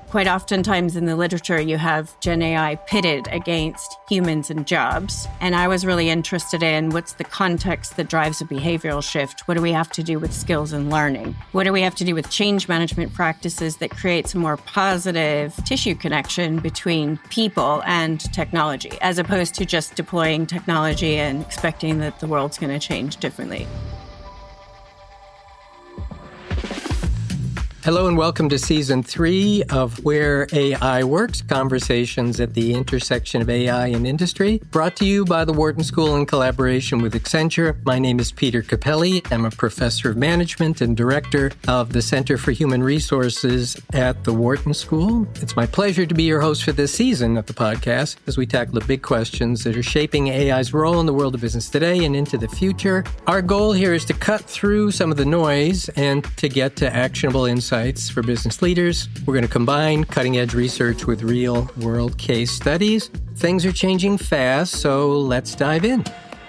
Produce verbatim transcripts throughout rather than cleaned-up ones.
Quite oftentimes in the literature, you have Gen A I pitted against humans and jobs. And I was really interested in what's the context that drives a behavioral shift? What do we have to do with skills and learning? What do we have to do with change management practices that creates a more positive tissue connection between people and technology, as opposed to just deploying technology and expecting that the world's going to change differently? Hello and welcome to Season three of Where A I Works, Conversations at the Intersection of A I and Industry, brought to you by the Wharton School in collaboration with Accenture. My name is Peter Capelli. I'm a professor of management and director of the Center for Human Resources at the Wharton School. It's my pleasure to be your host for this season of the podcast as we tackle the big questions that are shaping A I's role in the world of business today and into the future. Our goal here is to cut through some of the noise and to get to actionable insights for business leaders. We're going to combine cutting-edge research with real-world case studies. Things are changing fast, so let's dive in.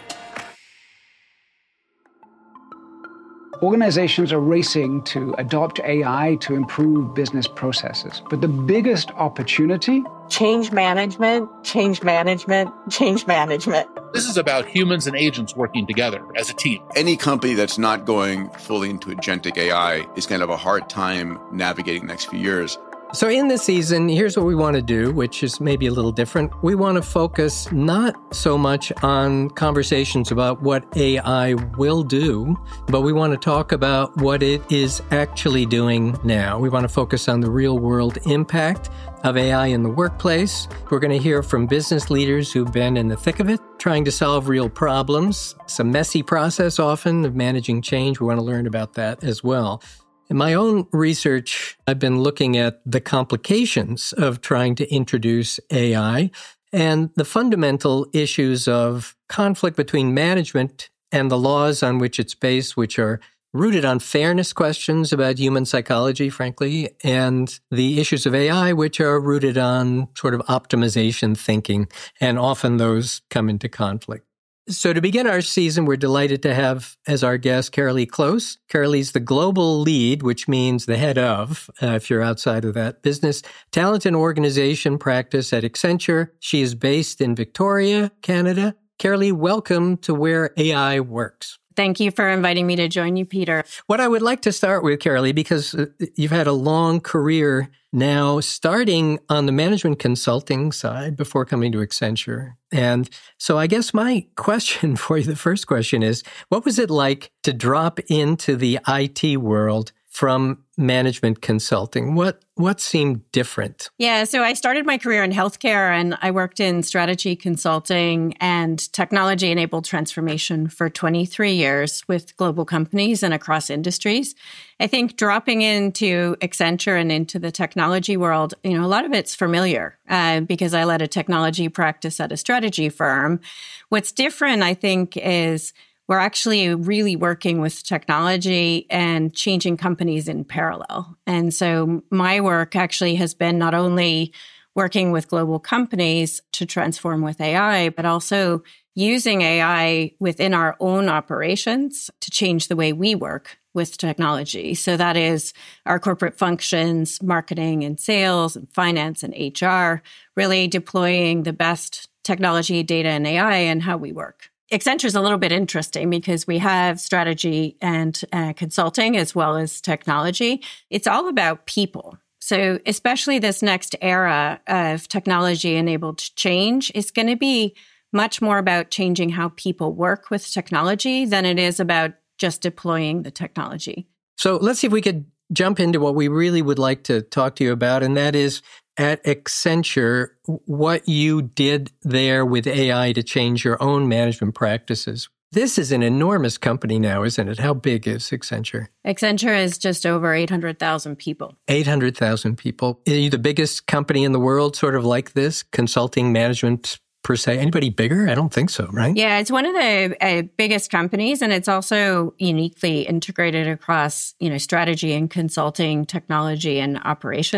Organizations are racing to adopt A I to improve business processes. But the biggest opportunity? Change management, change management, change management. This is about humans and agents working together as a team. Any company that's not going fully into agentic A I is going to have a hard time navigating the next few years. So in this season, here's what we want to do, which is maybe a little different. We want to focus not so much on conversations about what A I will do, but we want to talk about what it is actually doing now. We want to focus on the real-world impact of A I in the workplace. We're going to hear from business leaders who've been in the thick of it, trying to solve real problems. It's a messy process often of managing change. We want to learn about that as well. In my own research, I've been looking at the complications of trying to introduce A I and the fundamental issues of conflict between management and the laws on which it's based, which are rooted on fairness questions about human psychology, frankly, and the issues of A I, which are rooted on sort of optimization thinking, and often those come into conflict. So to begin our season, we're delighted to have as our guest Carolee Close. Carolee's the global lead, which means the head of, uh, if you're outside of that business, talent and organization practice at Accenture. She is based in Victoria, Canada. Carolee, welcome to Where A I Works. Thank you for inviting me to join you, Peter. What I would like to start with, Carolee, because you've had a long career now, starting on the management consulting side before coming to Accenture. And so I guess my question for you, the first question is, what was it like to drop into the I T world from management consulting? What what seemed different? Yeah, so I started my career in healthcare and I worked in strategy consulting and technology-enabled transformation for twenty-three years with global companies and across industries. I think dropping into Accenture and into the technology world, you know, a lot of it's familiar uh, because I led a technology practice at a strategy firm. What's different, I think, is we're actually really working with technology and changing companies in parallel. And so my work actually has been not only working with global companies to transform with A I, but also using A I within our own operations to change the way we work with technology. So that is our corporate functions, marketing and sales and finance and H R, really deploying the best technology, data, and A I and how we work. Accenture is a little bit interesting because we have strategy and uh, consulting as well as technology. It's all about people. So especially this next era of technology-enabled change is going to be much more about changing how people work with technology than it is about just deploying the technology. So let's see if we could jump into what we really would like to talk to you about, and that is at Accenture, what you did there with A I to change your own management practices. This is an enormous company now, isn't it? How big is Accenture? Accenture is just over eight hundred thousand people. eight hundred thousand people. Are you the biggest company in the world sort of like this, consulting management per se? Anybody bigger? I don't think so, right? Yeah, it's one of the uh, biggest companies, and it's also uniquely integrated across, you know, strategy and consulting, technology and operations.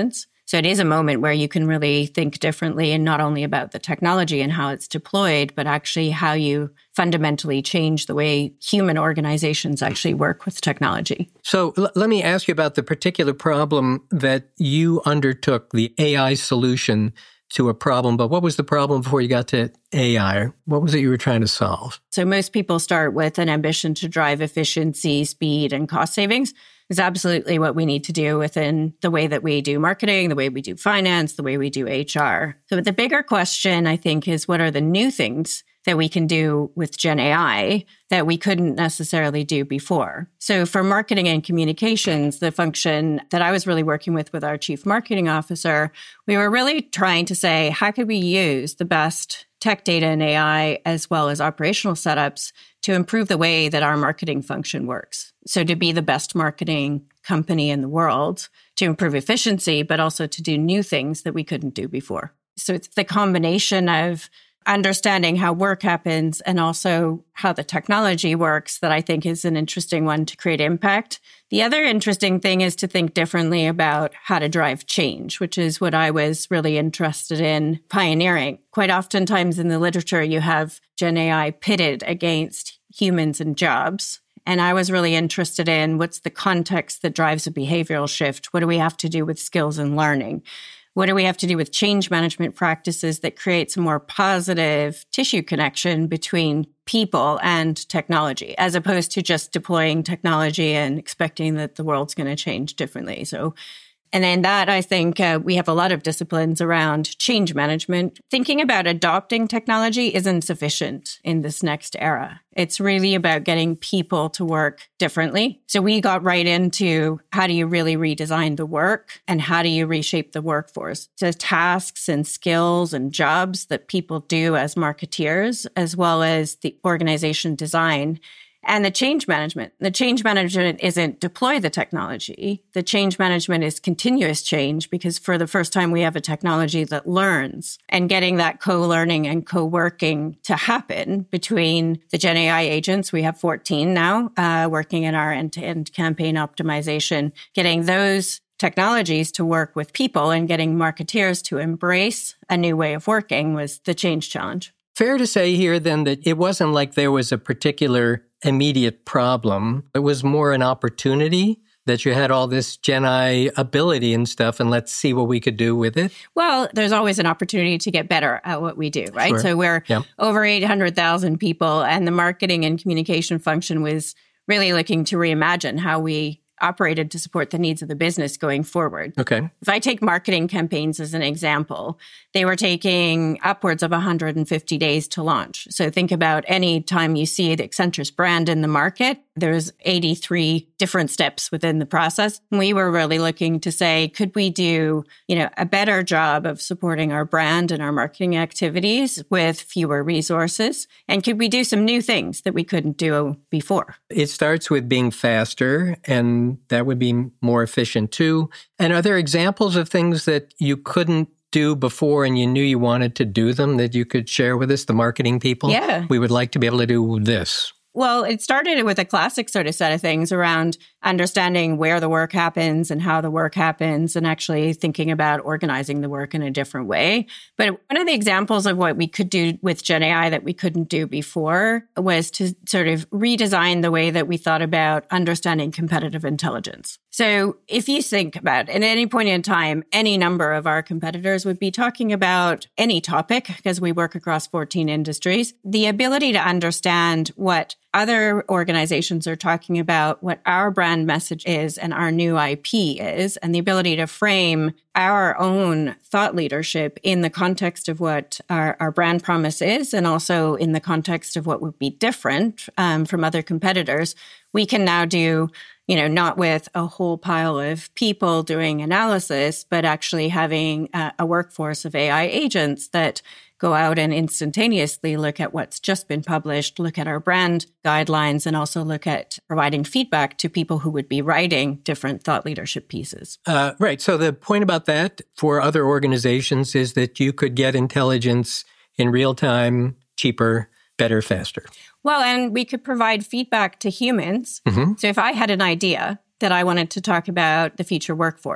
So it is a moment where you can really think differently, and not only about the technology and how it's deployed, but actually how you fundamentally change the way human organizations actually work with technology. So l- let me ask you about the particular problem that you undertook, the A I solution to a problem. But what was the problem before you got to A I? What was it you were trying to solve? So most people start with an ambition to drive efficiency, speed, and cost savings. Is absolutely what we need to do within the way that we do marketing, the way we do finance, the way we do H R. So the bigger question, I think, is what are the new things that we can do with Gen A I that we couldn't necessarily do before? So for marketing and communications, the function that I was really working with with our chief marketing officer, we were really trying to say, how could we use the best tech data and A I as well as operational setups to improve the way that our marketing function works? So to be the best marketing company in the world, to improve efficiency, but also to do new things that we couldn't do before. So it's the combination of understanding how work happens and also how the technology works that I think is an interesting one to create impact. The other interesting thing is to think differently about how to drive change, which is what I was really interested in pioneering. Quite oftentimes in the literature, you have Gen A I pitted against humans and jobs. And I was really interested in what's the context that drives a behavioral shift? What do we have to do with skills and learning? What do we have to do with change management practices that creates a more positive tissue connection between people and technology, as opposed to just deploying technology and expecting that the world's going to change differently? So, and then that, I think uh, we have a lot of disciplines around change management. Thinking about adopting technology isn't sufficient in this next era. It's really about getting people to work differently. So we got right into how do you really redesign the work and how do you reshape the workforce? So tasks and skills and jobs that people do as marketeers, as well as the organization design. And the change management. The change management isn't deploy the technology. The change management is continuous change, because for the first time, we have a technology that learns, and getting that co-learning and co-working to happen between the Gen A I agents. We have fourteen now uh, working in our end-to-end campaign optimization, getting those technologies to work with people and getting marketeers to embrace a new way of working was the change challenge. Fair to say here then that it wasn't like there was a particular immediate problem. It was more an opportunity that you had all this Gen I ability and stuff, and let's see what we could do with it. Well, there's always an opportunity to get better at what we do, right? Sure. So we're yeah. over eight hundred thousand people, and the marketing and communication function was really looking to reimagine how we operated to support the needs of the business going forward. Okay. If I take marketing campaigns as an example, they were taking upwards of one hundred fifty days to launch. So think about any time you see the Accenture's brand in the market, there's eighty-three different steps within the process. We were really looking to say, could we do, you know, a better job of supporting our brand and our marketing activities with fewer resources? And could we do some new things that we couldn't do before? It starts with being faster, and that would be more efficient too. And are there examples of things that you couldn't do before and you knew you wanted to do them that you could share with us, the marketing people? Yeah. We would like to be able to do this. Well, it started with a classic sort of set of things around understanding where the work happens and how the work happens, and actually thinking about organizing the work in a different way. But one of the examples of what we could do with Gen A I that we couldn't do before was to sort of redesign the way that we thought about understanding competitive intelligence. So if you think about it, at any point in time, any number of our competitors would be talking about any topic, because we work across fourteen industries. The ability to understand what other organizations are talking about, what our brand message is and our new I P is, and the ability to frame our own thought leadership in the context of what our, our brand promise is, and also in the context of what would be different um, from other competitors, we can now do, you know, not with a whole pile of people doing analysis, but actually having a, a workforce of A I agents that go out and instantaneously look at what's just been published, look at our brand guidelines, and also look at providing feedback to people who would be writing different thought leadership pieces. Uh, right. So the point about that for other organizations is that you could get intelligence in real time, cheaper, better, faster. Well, and we could provide feedback to humans. Mm-hmm. So if I had an idea that I wanted to talk about the future workforce,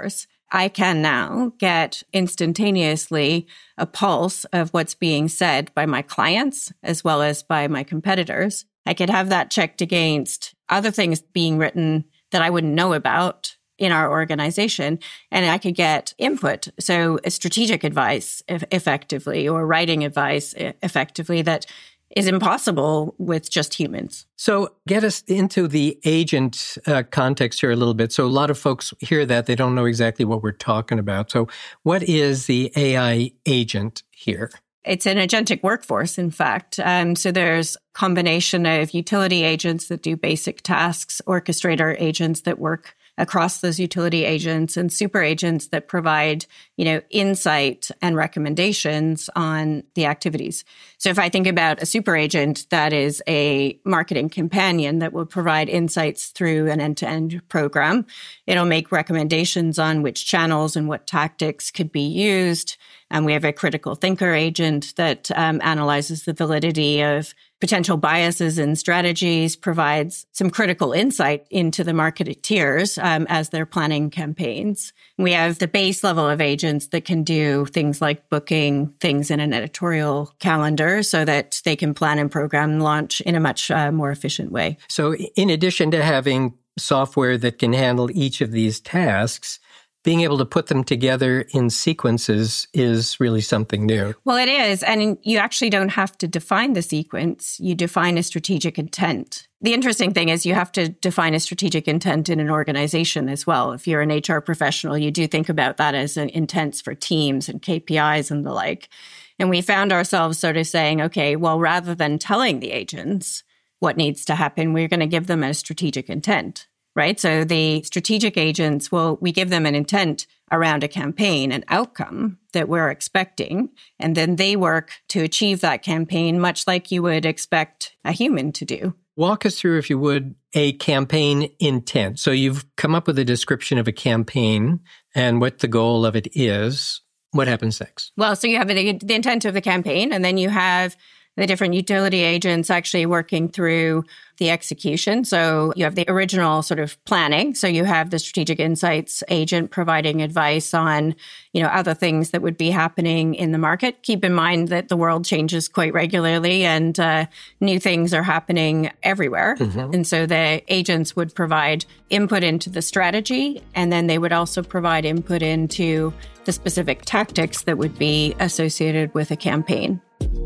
I can now get instantaneously a pulse of what's being said by my clients as well as by my competitors. I could have that checked against other things being written that I wouldn't know about in our organization, and I could get input. So strategic advice effectively, or writing advice effectively, that is impossible with just humans. So get us into the agent uh, context here a little bit. So a lot of folks hear that, they don't know exactly what we're talking about. So what is the A I agent here? It's an agentic workforce, in fact. Um, so there's a combination of utility agents that do basic tasks, orchestrator agents that work across those utility agents, and super agents that provide, you know, insight and recommendations on the activities. So if I think about a super agent, that is a marketing companion that will provide insights through an end-to-end program. It'll make recommendations on which channels and what tactics could be used. And we have a critical thinker agent that um, analyzes the validity of potential biases and strategies, provides some critical insight into the marketeers um, as they're planning campaigns. We have the base level of agents that can do things like booking things in an editorial calendar so that they can plan and program launch in a much uh, more efficient way. So in addition to having software that can handle each of these tasks, being able to put them together in sequences is really something new. Well, it is. And you actually don't have to define the sequence. You define a strategic intent. The interesting thing is you have to define a strategic intent in an organization as well. If you're an H R professional, you do think about that as an intents for teams and K P Is and the like. And we found ourselves sort of saying, okay, well, rather than telling the agents what needs to happen, we're going to give them a strategic intent. Right? So the strategic agents, well, we give them an intent around a campaign, an outcome that we're expecting, and then they work to achieve that campaign, much like you would expect a human to do. Walk us through, if you would, a campaign intent. So you've come up with a description of a campaign and what the goal of it is. What happens next? Well, so you have the, the intent of the campaign, and then you have the different utility agents actually working through the execution. So you have the original sort of planning. So you have the strategic insights agent providing advice on, you know, other things that would be happening in the market. Keep in mind that the world changes quite regularly and uh, new things are happening everywhere. Mm-hmm. And so the agents would provide input into the strategy, and then they would also provide input into the specific tactics that would be associated with a campaign.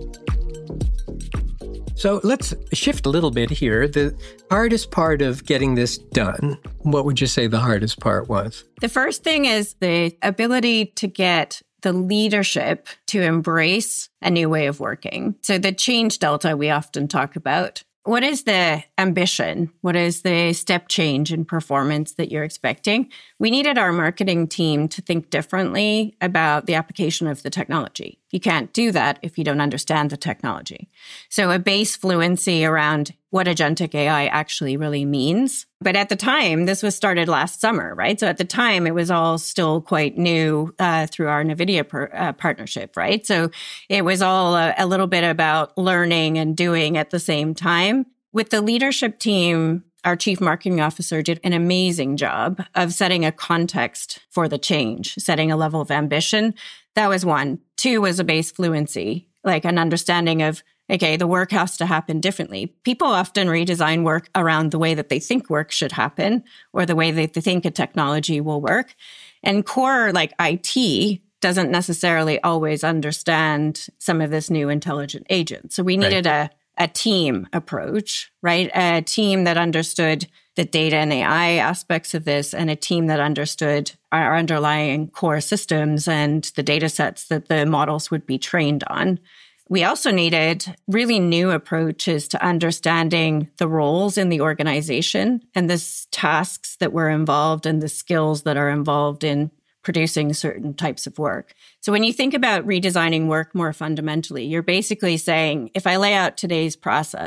So let's shift a little bit here. The hardest part of getting this done, what would you say the hardest part was? The first thing is the ability to get the leadership to embrace a new way of working. So the change delta we often talk about. What is the ambition? What is the step change in performance that you're expecting? We needed our marketing team to think differently about the application of the technology. You can't do that if you don't understand the technology. So a base fluency around what agentic A I actually really means. But at the time, this was started last summer, right? So at the time, it was all still quite new uh, through our NVIDIA per, uh, partnership, right? So it was all a, a little bit about learning and doing at the same time. With the leadership team, our chief marketing officer did an amazing job of setting a context for the change, setting a level of ambition. That was one. Two was a base fluency, like an understanding of, okay, the work has to happen differently. People often redesign work around the way that they think work should happen or the way that they think a technology will work. And core, like I T, doesn't necessarily always understand some of this new intelligent agent. So we needed right. a, a team approach, right? A team that understood the data and A I aspects of this, and a team that understood our underlying core systems and the data sets that the models would be trained on. We also needed really new approaches to understanding the roles in the organization and the tasks that were involved and the skills that are involved in producing certain types of work. So when you think about redesigning work more fundamentally, you're basically saying, if I lay out today's process,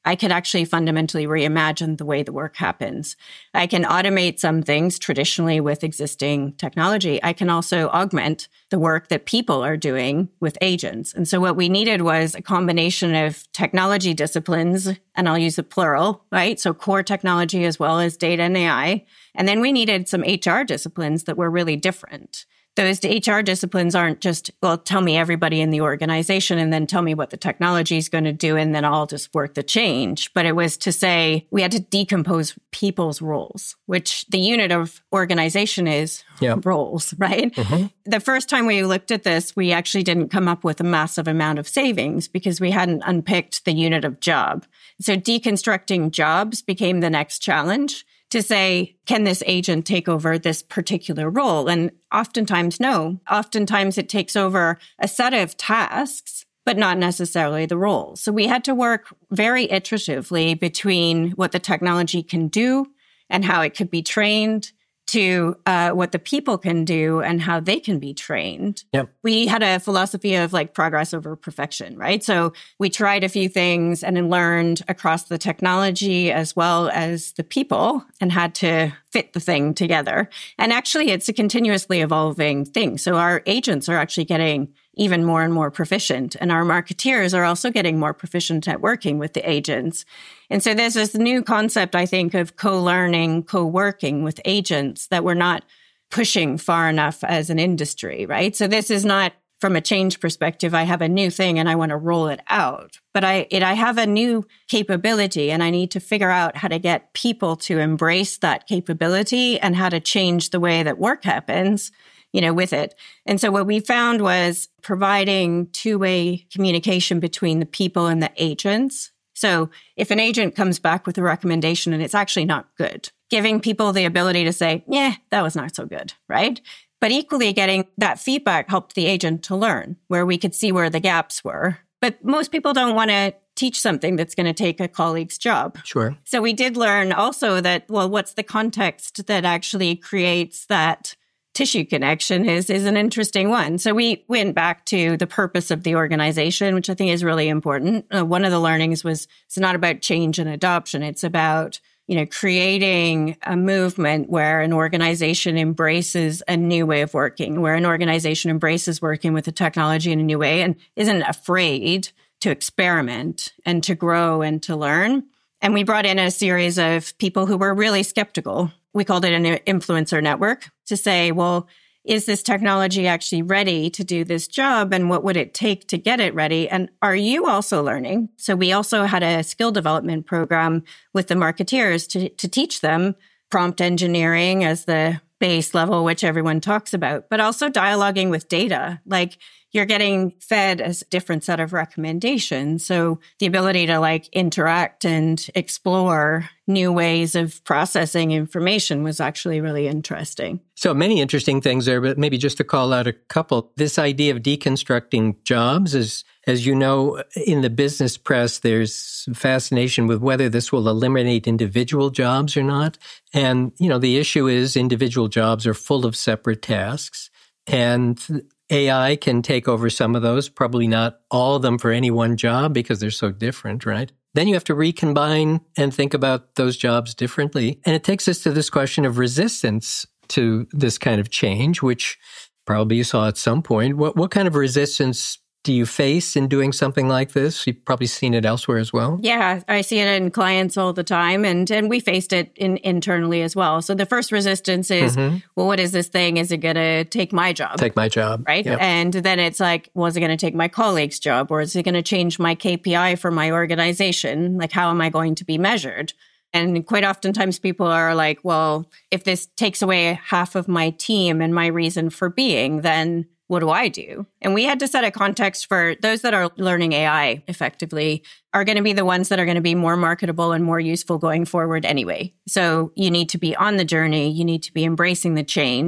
I could actually fundamentally reimagine the way the work happens. I can automate some things traditionally with existing technology. I can also augment the work that people are doing with agents. And so what we needed was a combination of technology disciplines, and I'll use the plural, right? So core technology as well as data and A I. And then we needed some H R disciplines that were really different. Those H R disciplines aren't just, well, tell me everybody in the organization and then tell me what the technology is going to do and then I'll just work the change. But it was to say we had to decompose people's roles, which the unit of organization is yep. roles, right? Mm-hmm. The first time we looked at this, we actually didn't come up with a massive amount of savings because we hadn't unpicked the unit of job. So deconstructing jobs became the next challenge. To say, can this agent take over this particular role? And oftentimes, no. Oftentimes, it takes over a set of tasks, but not necessarily the role. So we had to work very iteratively between what the technology can do and how it could be trained to uh, what the people can do and how they can be trained. Yep. We had a philosophy of like progress over perfection, right? So we tried a few things and then learned across the technology as well as the people and had to fit the thing together. And actually, it's a continuously evolving thing. So our agents are actually getting even more and more proficient. And our marketeers are also getting more proficient at working with the agents. And so there's this new concept, I think, of co-learning, co-working with agents that we're not pushing far enough as an industry, right? So this is not from a change perspective, I have a new thing and I want to roll it out. But I it, I have a new capability and I need to figure out how to get people to embrace that capability and how to change the way that work happens, you know, with it. And so what we found was providing two-way communication between the people and the agents. So if an agent comes back with a recommendation and it's actually not good, giving people the ability to say, yeah, that was not so good, right? But equally getting that feedback helped the agent to learn where we could see where the gaps were. But most people don't want to teach something that's going to take a colleague's job. Sure. So we did learn also that, well, what's the context that actually creates that tissue connection is, is an interesting one. So we went back to the purpose of the organization, which I think is really important. Uh, one of the learnings was it's not about change and adoption. It's about, you know, creating a movement where an organization embraces a new way of working, where an organization embraces working with the technology in a new way and isn't afraid to experiment and to grow and to learn. And we brought in a series of people who were really skeptical. We called it an influencer network to say, well, is this technology actually ready to do this job? And what would it take to get it ready? And are you also learning? So we also had a skill development program with the marketeers to, to teach them prompt engineering as the base level, which everyone talks about, but also dialoguing with data. Like you're getting fed a different set of recommendations. So the ability to like interact and explore new ways of processing information was actually really interesting. So many interesting things there, but maybe just to call out a couple. This idea of deconstructing jobs is, as you know, in the business press, there's fascination with whether this will eliminate individual jobs or not. And, you know, the issue is individual jobs are full of separate tasks. And A I can take over some of those, probably not all of them for any one job because they're so different, right? Then you have to recombine and think about those jobs differently. And it takes us to this question of resistance to this kind of change, which probably you saw at some point. What what kind of resistance do you face in doing something like this? You've probably seen it elsewhere as well. Yeah, I see it in clients all the time, and and we faced it in, internally as well. So the first resistance is, mm-hmm. well, what is this thing? Is it going to take my job? Take my job. Right? Yep. And then it's like, well, is it going to take my colleague's job? Or is it going to change my K P I for my organization? Like, how am I going to be measured? And quite oftentimes people are like, well, if this takes away half of my team and my reason for being, then what do I do? And we had to set a context for those that are learning A I effectively are going to be the ones that are going to be more marketable and more useful going forward anyway. So you need to be on the journey. You need to be embracing the change.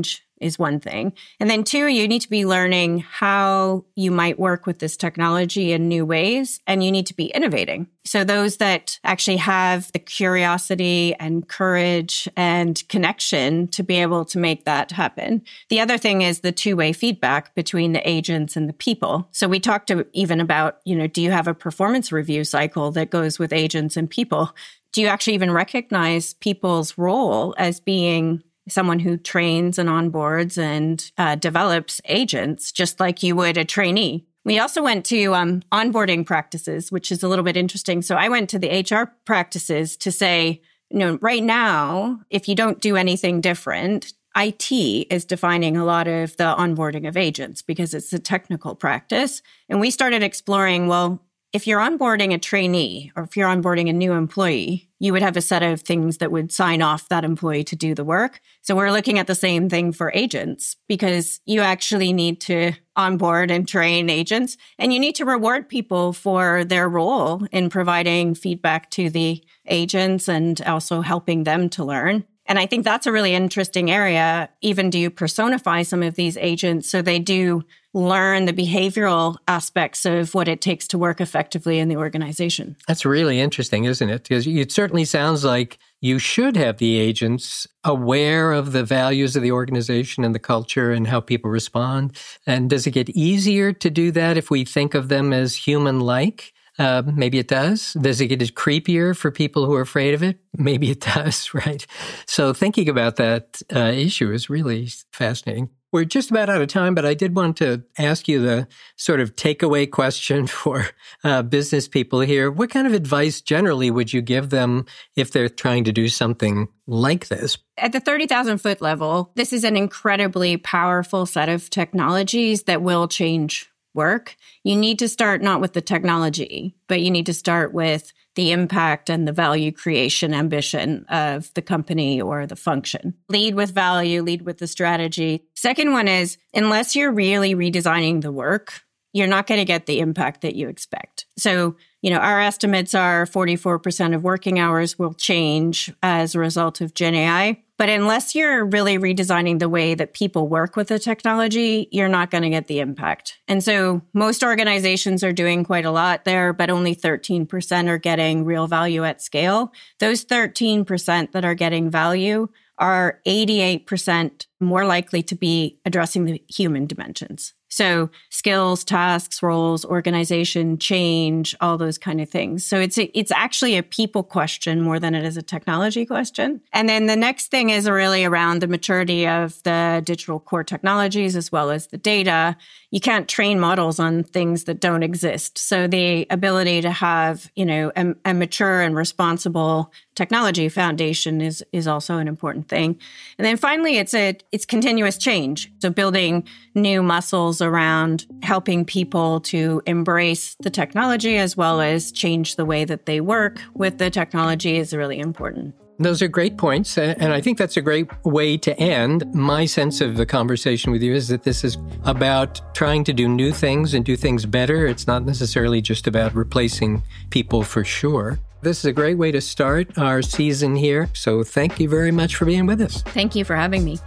is one thing. And then two, you need to be learning how you might work with this technology in new ways, and you need to be innovating. So those that actually have the curiosity and courage and connection to be able to make that happen. The other thing is the two-way feedback between the agents and the people. So we talked to even about, you know, do you have a performance review cycle that goes with agents and people? Do you actually even recognize people's role as being someone who trains and onboards and uh, develops agents, just like you would a trainee? We also went to um, onboarding practices, which is a little bit interesting. So I went to the H R practices to say, you know, right now, if you don't do anything different, I T is defining a lot of the onboarding of agents because it's a technical practice. And we started exploring, well, if you're onboarding a trainee or if you're onboarding a new employee, you would have a set of things that would sign off that employee to do the work. So we're looking at the same thing for agents because you actually need to onboard and train agents, and you need to reward people for their role in providing feedback to the agents and also helping them to learn. And I think that's a really interesting area. Even do you personify some of these agents so they do learn the behavioral aspects of what it takes to work effectively in the organization? That's really interesting, isn't it? Because it certainly sounds like you should have the agents aware of the values of the organization and the culture and how people respond. And does it get easier to do that if we think of them as human-like? Uh, maybe it does. Does it get creepier for people who are afraid of it? Maybe it does, right? So thinking about that uh, issue is really fascinating. We're just about out of time, but I did want to ask you the sort of takeaway question for uh, business people here. What kind of advice generally would you give them if they're trying to do something like this? At the thirty thousand foot level, this is an incredibly powerful set of technologies that will change work. You need to start not with the technology, but you need to start with the impact and the value creation ambition of the company or the function. Lead with value, lead with the strategy. Second one is, unless you're really redesigning the work, you're not going to get the impact that you expect. So, you know, our estimates are forty-four percent of working hours will change as a result of Gen A I. But unless you're really redesigning the way that people work with the technology, you're not going to get the impact. And so most organizations are doing quite a lot there, but only thirteen percent are getting real value at scale. Those thirteen percent that are getting value are eighty-eight percent more likely to be addressing the human dimensions. So skills, tasks, roles, organization, change, all those kind of things. So it's a, it's actually a people question more than it is a technology question. And then the next thing is really around the maturity of the digital core technologies as well as the data. You can't train models on things that don't exist. So the ability to have, you know, a, a mature and responsible technology foundation is is also an important thing. And then finally, it's a it's continuous change. So building new muscles around helping people to embrace the technology as well as change the way that they work with the technology is really important. Those are great points, and I think that's a great way to end. My sense of the conversation with you is that this is about trying to do new things and do things better. It's not necessarily just about replacing people for sure. This is a great way to start our season here, so thank you very much for being with us. Thank you for having me.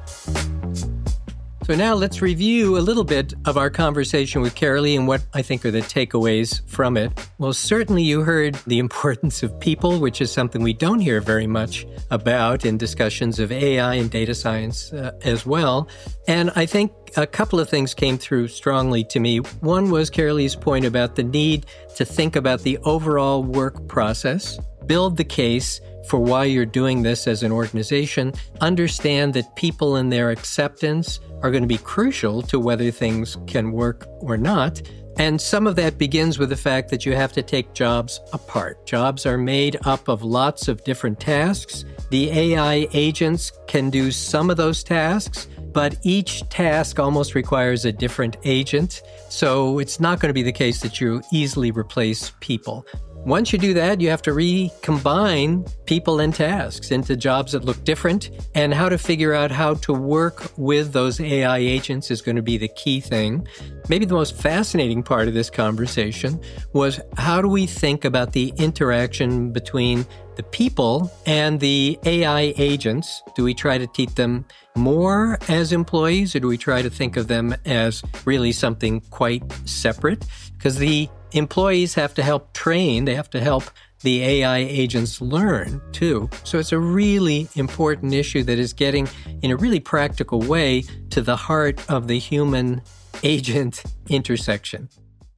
So now let's review a little bit of our conversation with Carolee and what I think are the takeaways from it. Well, certainly you heard the importance of people, which is something we don't hear very much about in discussions of A I and data science uh, as well. And I think a couple of things came through strongly to me. One was Carolee's point about the need to think about the overall work process, build the case for why you're doing this as an organization, understand that people and their acceptance are going to be crucial to whether things can work or not. And some of that begins with the fact that you have to take jobs apart. Jobs are made up of lots of different tasks. The A I agents can do some of those tasks, but each task almost requires a different agent. So it's not going to be the case that you easily replace people. Once you do that, you have to recombine people and tasks into jobs that look different, and how to figure out how to work with those A I agents is going to be the key thing. Maybe the most fascinating part of this conversation was how do we think about the interaction between the people and the A I agents? Do we try to treat them more as employees, or do we try to think of them as really something quite separate? Because the employees have to help train, they have to help the A I agents learn too. So it's a really important issue that is getting, in a really practical way, to the heart of the human-agent intersection.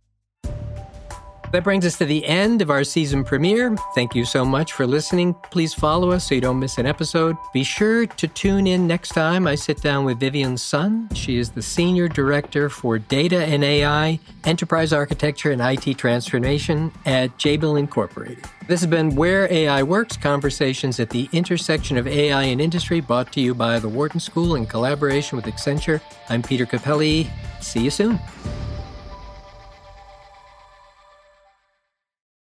That brings us to the end of our season premiere. Thank you so much for listening. Please follow us so you don't miss an episode. Be sure to tune in next time I sit down with Vivian Sun. She is the Senior Director for Data and A I, Enterprise Architecture and I T Transformation at Jabil Incorporated. This has been Where A I Works, Conversations at the Intersection of A I and Industry, brought to you by the Wharton School in collaboration with Accenture. I'm Peter Capelli. See you soon.